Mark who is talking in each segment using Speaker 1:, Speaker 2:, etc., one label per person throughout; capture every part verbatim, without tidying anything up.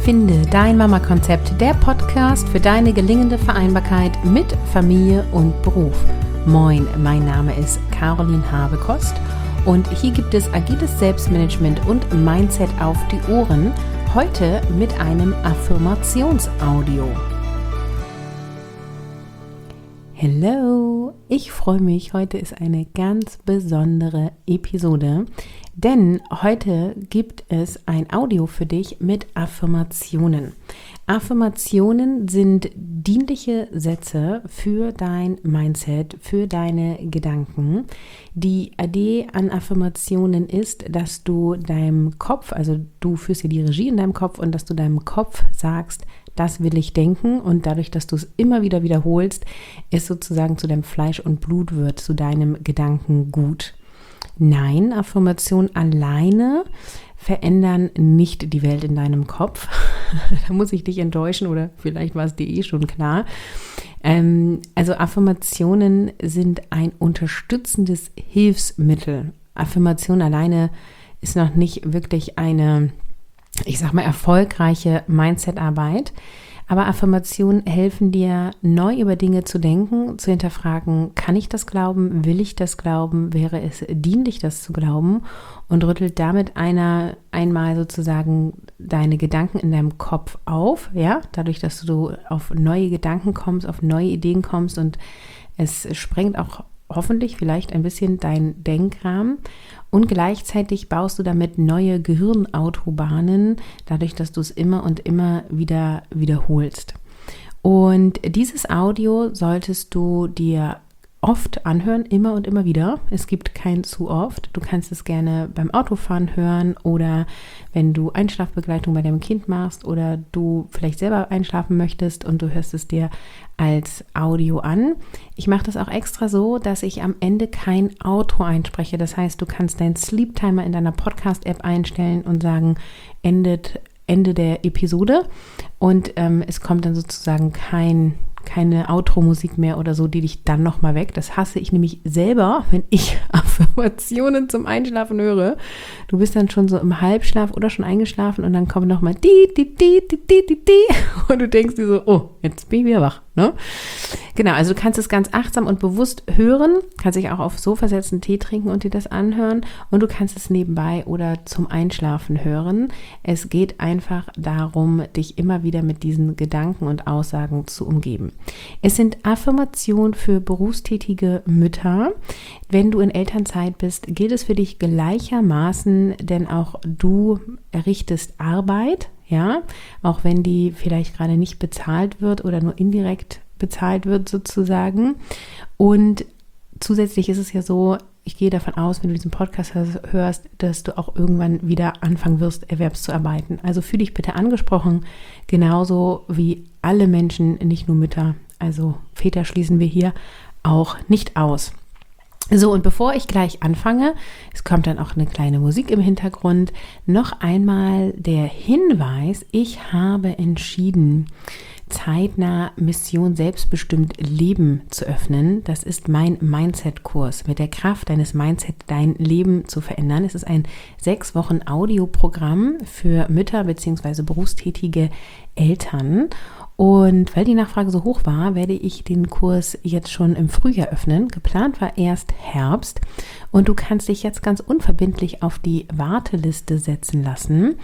Speaker 1: Finde dein Mama-Konzept, der Podcast für deine gelingende Vereinbarkeit mit Familie und Beruf. Moin, mein Name ist Caroline Habekost und hier gibt es agiles Selbstmanagement und Mindset auf die Ohren, heute mit einem Affirmationsaudio. Hello, ich freue mich, heute ist eine ganz besondere Episode, denn heute gibt es ein Audio für dich mit Affirmationen. Affirmationen sind dienliche Sätze für dein Mindset, für deine Gedanken. Die Idee an Affirmationen ist, dass du deinem Kopf, also du führst ja die Regie in deinem Kopf und dass du deinem Kopf sagst, das will ich denken, und dadurch, dass du es immer wieder wiederholst, es sozusagen zu deinem Fleisch und Blut wird, zu deinem Gedankengut. Nein, Affirmationen alleine verändern nicht die Welt in deinem Kopf. Da muss ich dich enttäuschen, oder vielleicht war es dir eh schon klar. Ähm, also Affirmationen sind ein unterstützendes Hilfsmittel. Affirmation alleine ist noch nicht wirklich eine, ich sag mal, erfolgreiche Mindset-Arbeit. Aber Affirmationen helfen dir, neu über Dinge zu denken, zu hinterfragen, kann ich das glauben, will ich das glauben, wäre es dienlich, das zu glauben, und rüttelt damit einer einmal sozusagen deine Gedanken in deinem Kopf auf, ja, dadurch, dass du auf neue Gedanken kommst, auf neue Ideen kommst, und es sprengt auch hoffentlich vielleicht ein bisschen dein Denkrahmen, und gleichzeitig baust du damit neue Gehirnautobahnen, dadurch, dass du es immer und immer wieder wiederholst. Und dieses Audio solltest du dir oft anhören, immer und immer wieder. Es gibt kein zu oft. Du kannst es gerne beim Autofahren hören oder wenn du Einschlafbegleitung bei deinem Kind machst oder du vielleicht selber einschlafen möchtest und du hörst es dir als Audio an. Ich mache das auch extra so, dass ich am Ende kein Outro einspreche. Das heißt, du kannst deinen Sleep Timer in deiner Podcast-App einstellen und sagen, endet Ende der Episode, und ähm, es kommt dann sozusagen kein keine Outro-Musik mehr oder so, die dich dann nochmal weg. Das hasse ich nämlich selber, wenn ich Affirmationen zum Einschlafen höre. Du bist dann schon so im Halbschlaf oder schon eingeschlafen und dann kommt nochmal die, die, die, die, die, die, die, und du denkst dir so, oh, jetzt bin ich wieder wach, ne? Genau, also du kannst es ganz achtsam und bewusst hören, kannst dich auch aufs Sofa setzen, Tee trinken und dir das anhören, und du kannst es nebenbei oder zum Einschlafen hören. Es geht einfach darum, dich immer wieder mit diesen Gedanken und Aussagen zu umgeben. Es sind Affirmationen für berufstätige Mütter. Wenn du in Elternzeit bist, gilt es für dich gleichermaßen, denn auch du errichtest Arbeit, ja, auch wenn die vielleicht gerade nicht bezahlt wird oder nur indirekt bezahlt wird sozusagen. Und zusätzlich ist es ja so, ich gehe davon aus, wenn du diesen Podcast hörst, dass du auch irgendwann wieder anfangen wirst, Erwerbszuarbeiten. Also fühle dich bitte angesprochen, genauso wie alle Menschen, nicht nur Mütter. Also Väter schließen wir hier auch nicht aus. So, und bevor ich gleich anfange, es kommt dann auch eine kleine Musik im Hintergrund, noch einmal der Hinweis: Ich habe entschieden, zeitnah Mission Selbstbestimmt Leben zu öffnen. Das ist mein Mindset-Kurs, mit der Kraft deines Mindset dein Leben zu verändern. Es ist ein sechs Wochen Audioprogramm für Mütter bzw. berufstätige Eltern. Und weil die Nachfrage so hoch war, werde ich den Kurs jetzt schon im Frühjahr öffnen. Geplant war erst Herbst, und du kannst dich jetzt ganz unverbindlich auf die Warteliste setzen lassen.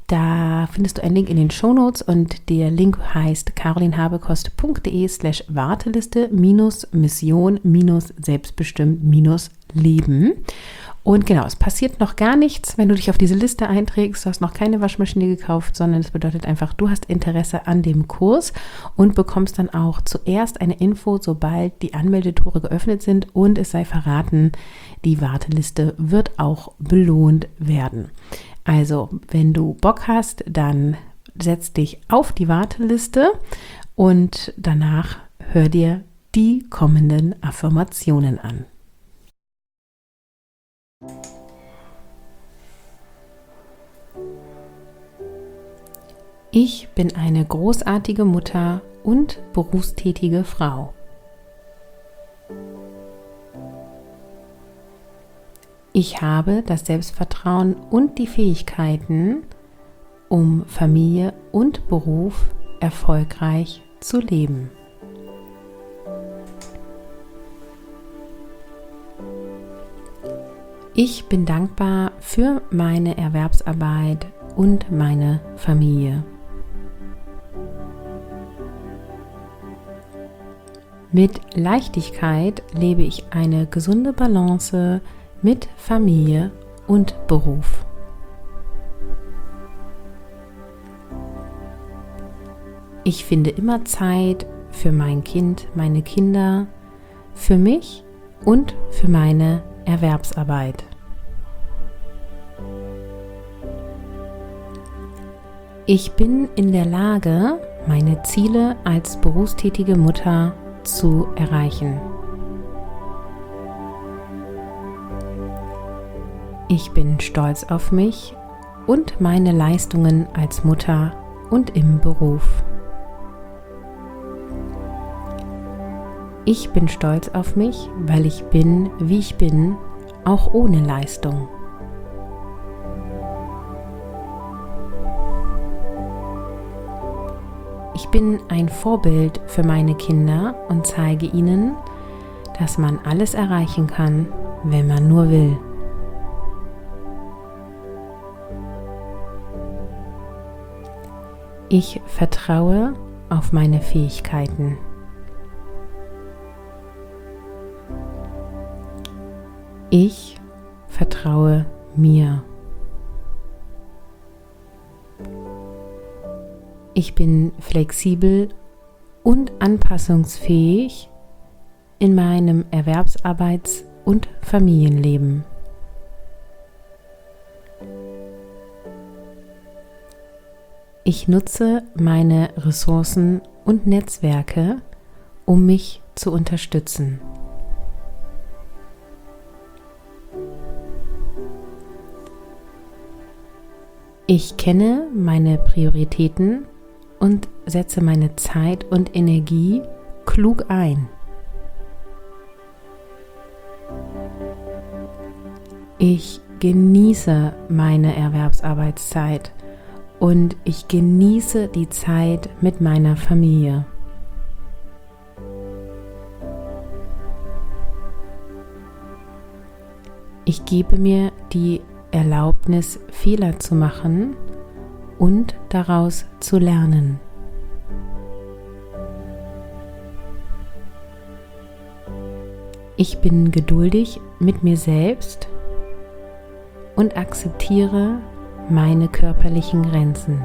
Speaker 1: Da findest du einen Link in den Shownotes, und der Link heißt carolinhabekost.de slash Warteliste minus Mission minus Selbstbestimmt minus Leben. Und genau, es passiert noch gar nichts, wenn du dich auf diese Liste einträgst. Du hast noch keine Waschmaschine gekauft, sondern es bedeutet einfach, du hast Interesse an dem Kurs und bekommst dann auch zuerst eine Info, sobald die Anmeldetore geöffnet sind, und es sei verraten, die Warteliste wird auch belohnt werden. Also, wenn du Bock hast, dann setz dich auf die Warteliste und danach hör dir die kommenden Affirmationen an. Ich bin eine großartige Mutter und berufstätige Frau. Ich habe das Selbstvertrauen und die Fähigkeiten, um Familie und Beruf erfolgreich zu leben. Ich bin dankbar für meine Erwerbsarbeit und meine Familie. Mit Leichtigkeit lebe ich eine gesunde Balance mit Familie und Beruf. Ich finde immer Zeit für mein Kind, meine Kinder, für mich und für meine Erwerbsarbeit. Ich bin in der Lage, meine Ziele als berufstätige Mutter zu erreichen. Ich bin stolz auf mich und meine Leistungen als Mutter und im Beruf. Ich bin stolz auf mich, weil ich bin, wie ich bin, auch ohne Leistung. Ich bin ein Vorbild für meine Kinder und zeige ihnen, dass man alles erreichen kann, wenn man nur will. Ich vertraue auf meine Fähigkeiten. Ich vertraue mir. Ich bin flexibel und anpassungsfähig in meinem Erwerbsarbeits- und Familienleben. Ich nutze meine Ressourcen und Netzwerke, um mich zu unterstützen. Ich kenne meine Prioritäten und setze meine Zeit und Energie klug ein. Ich genieße meine Erwerbsarbeitszeit und ich genieße die Zeit mit meiner Familie. Ich gebe mir die Erlaubnis, Fehler zu machen und daraus zu lernen. Ich bin geduldig mit mir selbst und akzeptiere meine körperlichen Grenzen.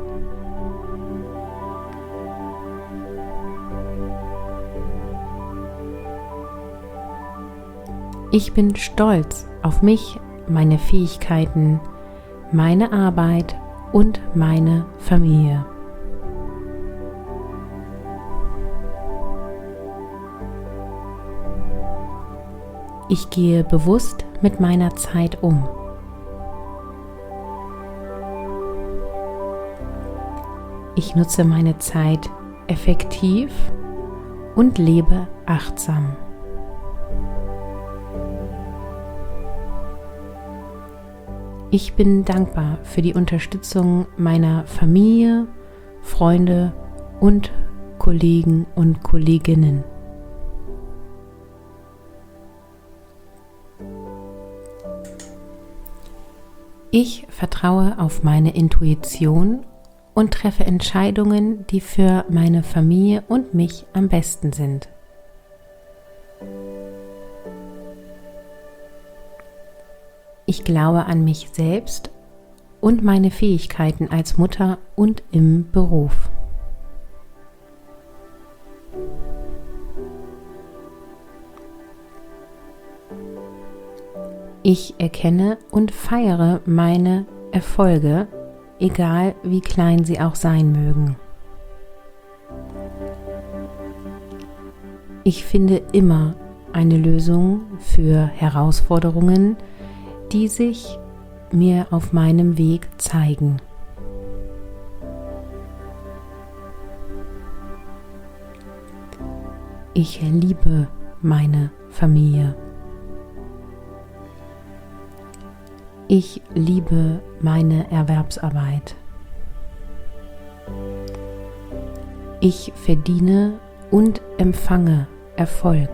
Speaker 1: Ich bin stolz auf mich, meine Fähigkeiten, meine Arbeit und meine Familie. Ich gehe bewusst mit meiner Zeit um. Ich nutze meine Zeit effektiv und lebe achtsam. Ich bin dankbar für die Unterstützung meiner Familie, Freunde und Kollegen und Kolleginnen. Ich vertraue auf meine Intuition und treffe Entscheidungen, die für meine Familie und mich am besten sind. Ich glaube an mich selbst und meine Fähigkeiten als Mutter und im Beruf. Ich erkenne und feiere meine Erfolge, egal wie klein sie auch sein mögen. Ich finde immer eine Lösung für Herausforderungen, die sich mir auf meinem Weg zeigen. Ich liebe meine Familie. Ich liebe meine Erwerbsarbeit. Ich verdiene und empfange Erfolg.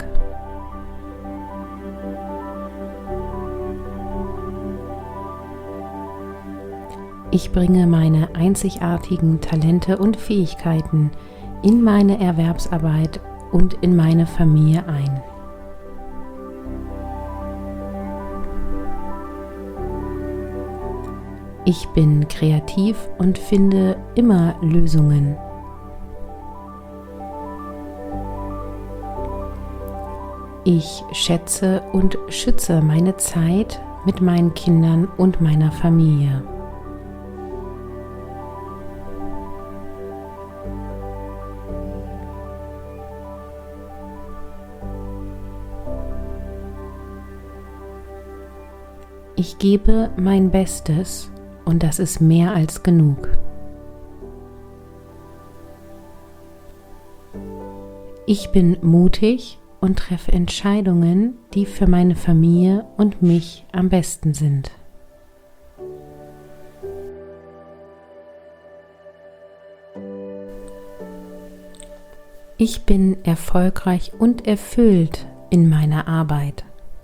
Speaker 1: Ich bringe meine einzigartigen Talente und Fähigkeiten in meine Erwerbsarbeit und in meine Familie ein. Ich bin kreativ und finde immer Lösungen. Ich schätze und schütze meine Zeit mit meinen Kindern und meiner Familie. Ich gebe mein Bestes und das ist mehr als genug. Ich bin mutig und treffe Entscheidungen, die für meine Familie und mich am besten sind. Ich bin erfolgreich und erfüllt in meiner Arbeit.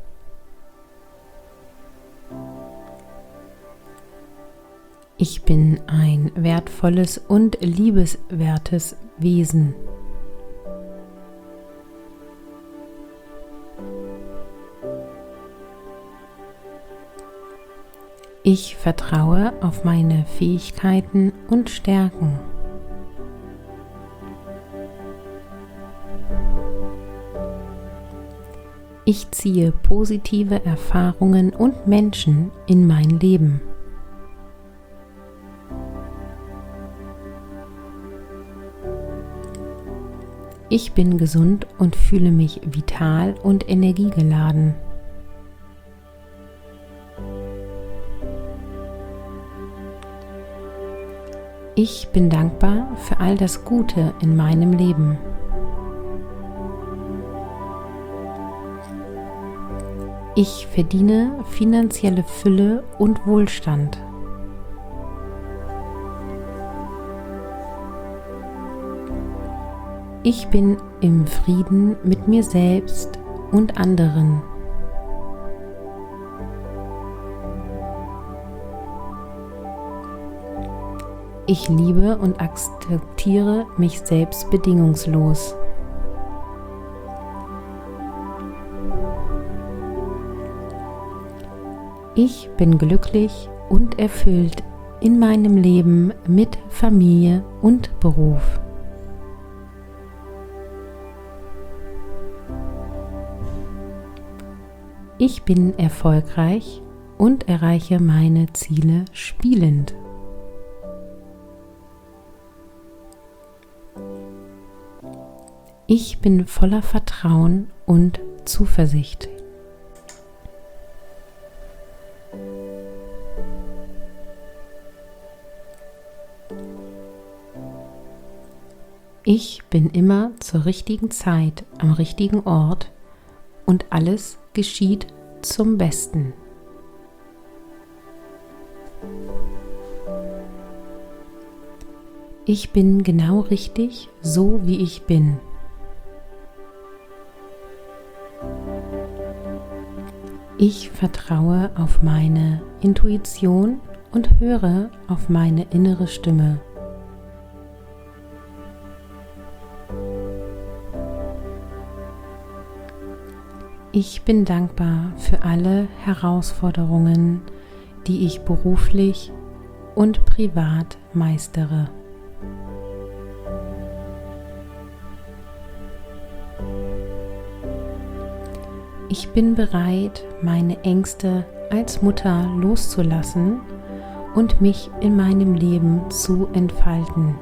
Speaker 1: Ich bin ein wertvolles und liebenswertes Wesen. Ich vertraue auf meine Fähigkeiten und Stärken. Ich ziehe positive Erfahrungen und Menschen in mein Leben. Ich bin gesund und fühle mich vital und energiegeladen. Ich bin dankbar für all das Gute in meinem Leben. Ich verdiene finanzielle Fülle und Wohlstand. Ich bin im Frieden mit mir selbst und anderen. Ich liebe und akzeptiere mich selbst bedingungslos. Ich bin glücklich und erfüllt in meinem Leben mit Familie und Beruf. Ich bin erfolgreich und erreiche meine Ziele spielend. Ich bin voller Vertrauen und Zuversicht. Ich bin immer zur richtigen Zeit am richtigen Ort und alles geschieht zum Besten. Ich bin genau richtig, so wie ich bin. Ich vertraue auf meine Intuition und höre auf meine innere Stimme. Ich bin dankbar für alle Herausforderungen, die ich beruflich und privat meistere. Ich bin bereit, meine Ängste als Mutter loszulassen und mich in meinem Leben zu entfalten.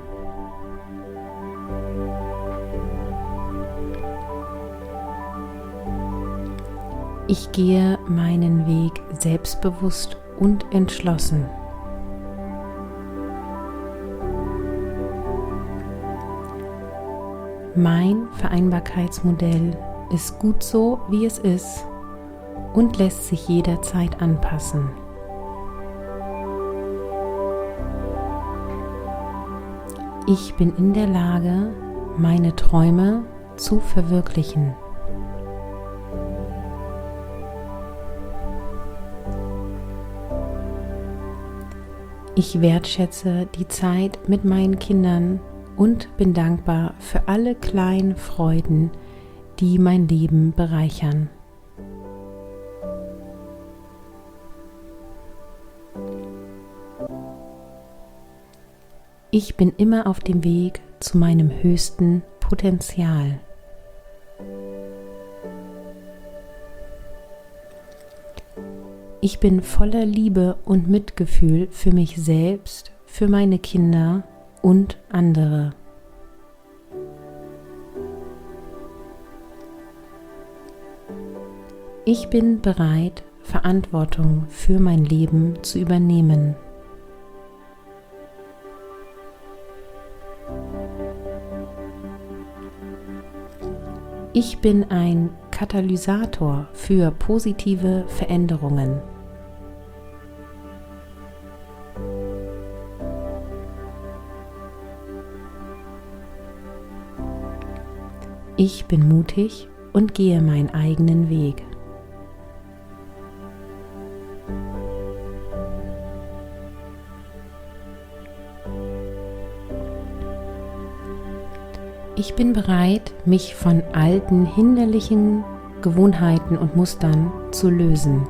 Speaker 1: Ich gehe meinen Weg selbstbewusst und entschlossen. Mein Vereinbarkeitsmodell ist gut so, wie es ist und lässt sich jederzeit anpassen. Ich bin in der Lage, meine Träume zu verwirklichen. Ich wertschätze die Zeit mit meinen Kindern und bin dankbar für alle kleinen Freuden, die mein Leben bereichern. Ich bin immer auf dem Weg zu meinem höchsten Potenzial. Ich bin voller Liebe und Mitgefühl für mich selbst, für meine Kinder und andere. Ich bin bereit, Verantwortung für mein Leben zu übernehmen. Ich bin ein Katalysator für positive Veränderungen. Ich bin mutig und gehe meinen eigenen Weg. Ich bin bereit, mich von alten, hinderlichen Gewohnheiten und Mustern zu lösen.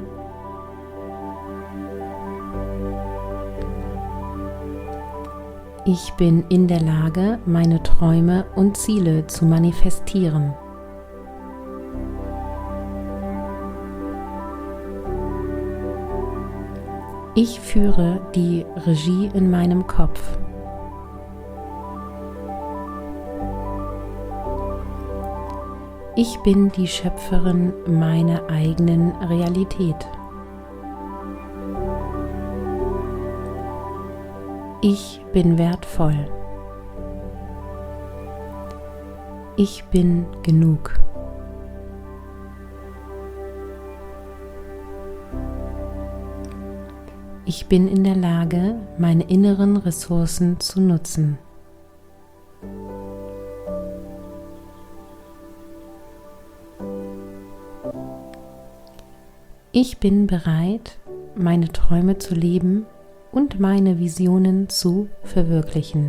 Speaker 1: Ich bin in der Lage, meine Träume und Ziele zu manifestieren. Ich führe die Regie in meinem Kopf. Ich bin die Schöpferin meiner eigenen Realität. Ich bin wertvoll. Ich bin genug. Ich bin in der Lage, meine inneren Ressourcen zu nutzen. Ich bin bereit, meine Träume zu leben und meine Visionen zu verwirklichen.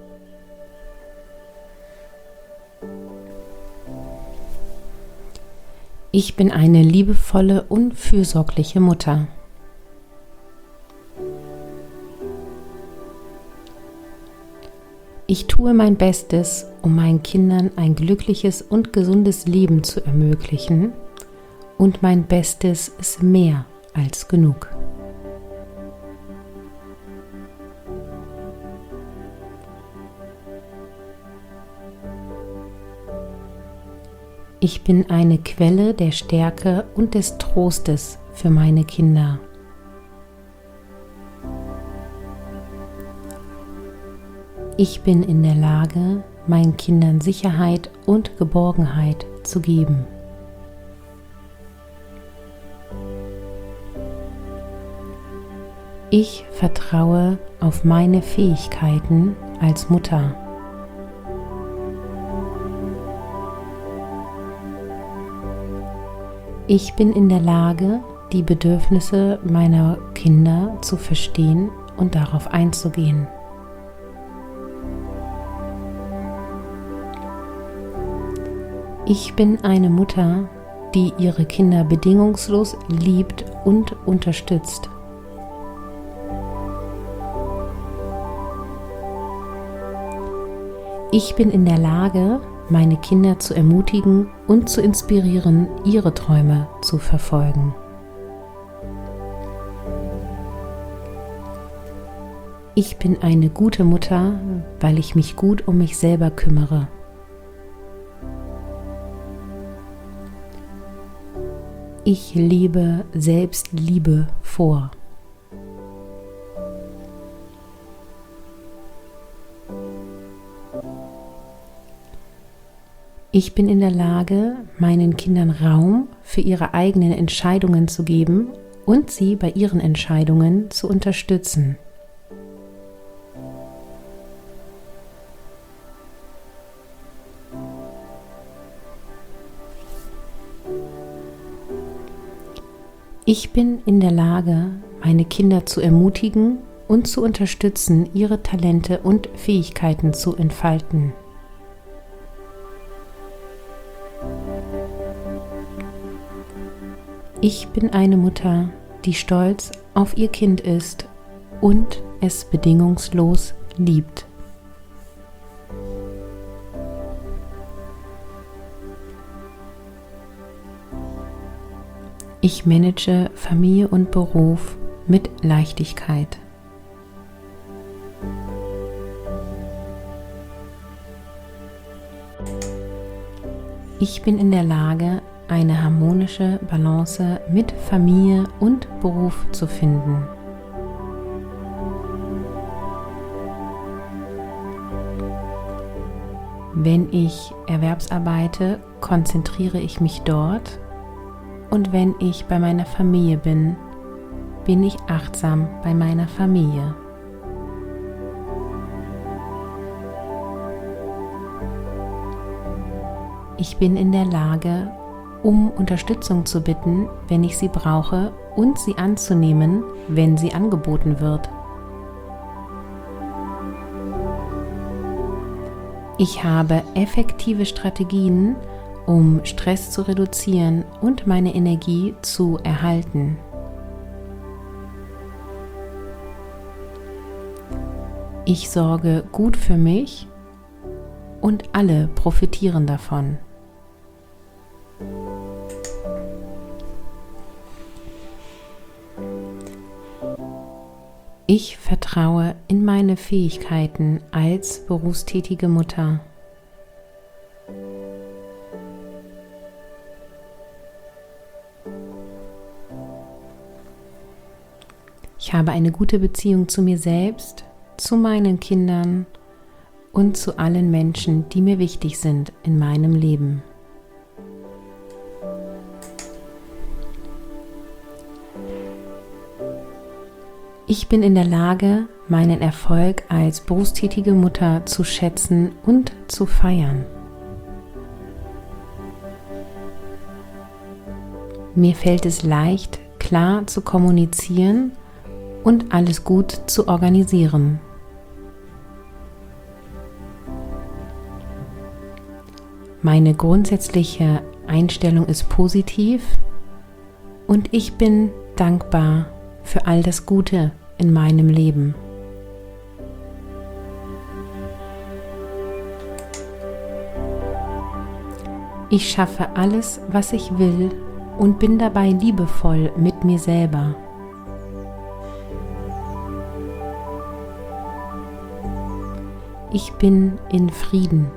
Speaker 1: Ich bin eine liebevolle und fürsorgliche Mutter. Ich tue mein Bestes, um meinen Kindern ein glückliches und gesundes Leben zu ermöglichen. Und mein Bestes ist mehr als genug. Ich bin eine Quelle der Stärke und des Trostes für meine Kinder. Ich bin in der Lage, meinen Kindern Sicherheit und Geborgenheit zu geben. Ich vertraue auf meine Fähigkeiten als Mutter. Ich bin in der Lage, die Bedürfnisse meiner Kinder zu verstehen und darauf einzugehen. Ich bin eine Mutter, die ihre Kinder bedingungslos liebt und unterstützt. Ich bin in der Lage, meine Kinder zu ermutigen und zu inspirieren, ihre Träume zu verfolgen. Ich bin eine gute Mutter, weil ich mich gut um mich selber kümmere. Ich lebe Selbstliebe vor. Ich bin in der Lage, meinen Kindern Raum für ihre eigenen Entscheidungen zu geben und sie bei ihren Entscheidungen zu unterstützen. Ich bin in der Lage, meine Kinder zu ermutigen und zu unterstützen, ihre Talente und Fähigkeiten zu entfalten. Ich bin eine Mutter, die stolz auf ihr Kind ist und es bedingungslos liebt. Ich manage Familie und Beruf mit Leichtigkeit. Ich bin in der Lage, eine harmonische Balance mit Familie und Beruf zu finden. Wenn ich erwerbsarbeite, konzentriere ich mich dort, und wenn ich bei meiner Familie bin, bin ich achtsam bei meiner Familie. Ich bin in der Lage, um Unterstützung zu bitten, wenn ich sie brauche, und sie anzunehmen, wenn sie angeboten wird. Ich habe effektive Strategien, um Stress zu reduzieren und meine Energie zu erhalten. Ich sorge gut für mich und alle profitieren davon. Ich vertraue in meine Fähigkeiten als berufstätige Mutter. Ich habe eine gute Beziehung zu mir selbst, zu meinen Kindern und zu allen Menschen, die mir wichtig sind in meinem Leben. Ich bin in der Lage, meinen Erfolg als berufstätige Mutter zu schätzen und zu feiern. Mir fällt es leicht, klar zu kommunizieren und alles gut zu organisieren. Meine grundsätzliche Einstellung ist positiv und ich bin dankbar für all das Gute in meinem Leben. Ich schaffe alles, was ich will, und bin dabei liebevoll mit mir selber. Ich bin in Frieden.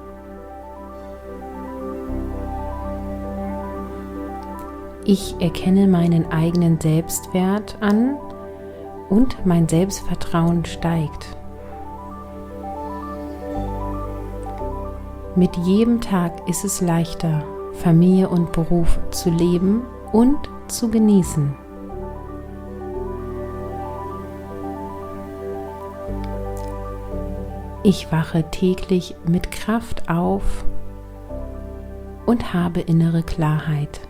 Speaker 1: Ich erkenne meinen eigenen Selbstwert an und mein Selbstvertrauen steigt. Mit jedem Tag ist es leichter, Familie und Beruf zu leben und zu genießen. Ich wache täglich mit Kraft auf und habe innere Klarheit.